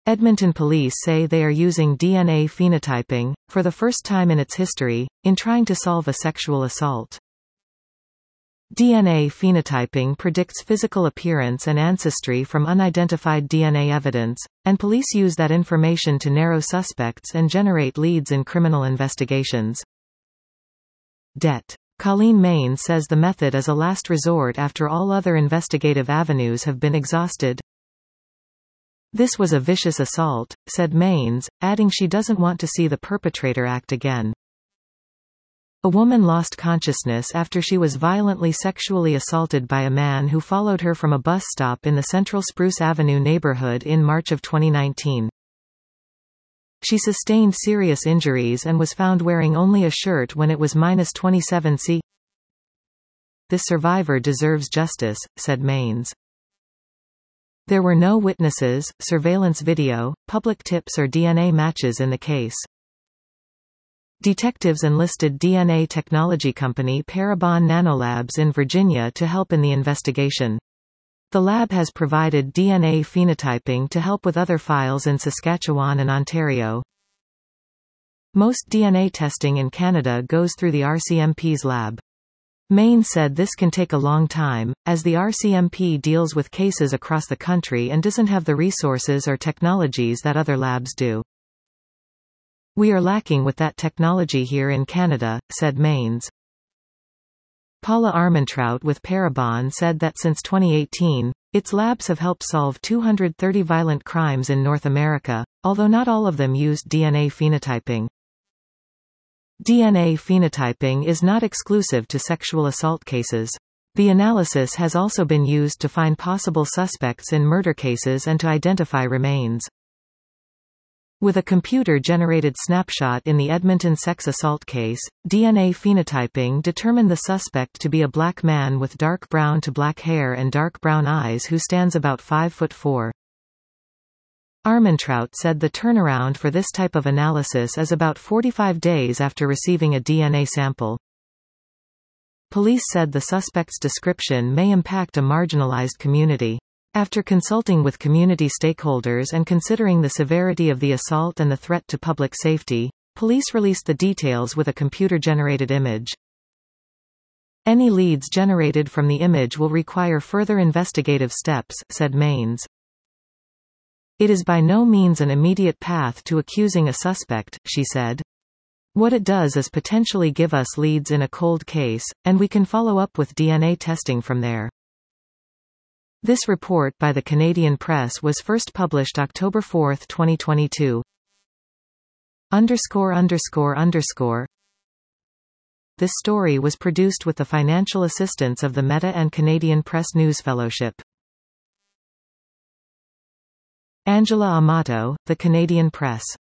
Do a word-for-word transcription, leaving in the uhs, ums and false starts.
Edmonton police say they are using D N A phenotyping, for the first time in its history, in trying to solve a sexual assault. D N A phenotyping predicts physical appearance and ancestry from unidentified D N A evidence, and police use that information to narrow suspects and generate leads in criminal investigations. Det. Colleen Main says the method is a last resort after all other investigative avenues have been exhausted. "This was a vicious assault," said Mains, adding she doesn't want to see the perpetrator act again. A woman lost consciousness after she was violently sexually assaulted by a man who followed her from a bus stop in the Central Spruce Avenue neighborhood in March of twenty nineteen. She sustained serious injuries and was found wearing only a shirt when it was minus twenty-seven degrees Celsius. "This survivor deserves justice," said Mains. There were no witnesses, surveillance video, public tips or D N A matches in the case. Detectives enlisted D N A technology company Parabon Nanolabs in Virginia to help in the investigation. The lab has provided D N A phenotyping to help with other files in Saskatchewan and Ontario. Most D N A testing in Canada goes through the R C M P's lab. Main said this can take a long time, as the R C M P deals with cases across the country and doesn't have the resources or technologies that other labs do. "We are lacking with that technology here in Canada," said Mains. Paula Armentrout with Parabon said that since twenty eighteen, its labs have helped solve two hundred thirty violent crimes in North America, although not all of them used D N A phenotyping. D N A phenotyping is not exclusive to sexual assault cases. The analysis has also been used to find possible suspects in murder cases and to identify remains. With a computer-generated snapshot in the Edmonton sex assault case, D N A phenotyping determined the suspect to be a black man with dark brown to black hair and dark brown eyes who stands about five foot four. Armentrout said the turnaround for this type of analysis is about forty-five days after receiving a D N A sample. Police said the suspect's description may impact a marginalized community. After consulting with community stakeholders and considering the severity of the assault and the threat to public safety, police released the details with a computer-generated image. "Any leads generated from the image will require further investigative steps," said Mains. "It is by no means an immediate path to accusing a suspect," she said. "What it does is potentially give us leads in a cold case, and we can follow up with D N A testing from there." This report by the Canadian Press was first published October fourth twenty twenty-two. Underscore underscore underscore. This story was produced with the financial assistance of the Meta and Canadian Press News Fellowship. Angela Amato, The Canadian Press.